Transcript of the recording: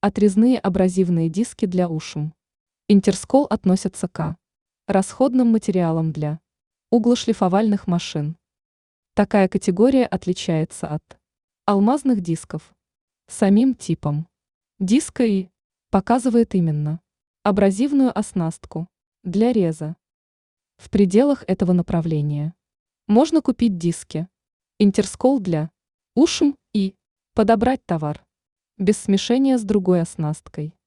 Отрезные абразивные диски для ушим. Интерскол относятся к расходным материалам для углошлифовальных машин. Такая категория отличается от алмазных дисков. Самим типом диска и показывает именно абразивную оснастку для реза. В пределах этого направления можно купить диски Интерскол для ушим и подобрать товар без смешения с другой оснасткой.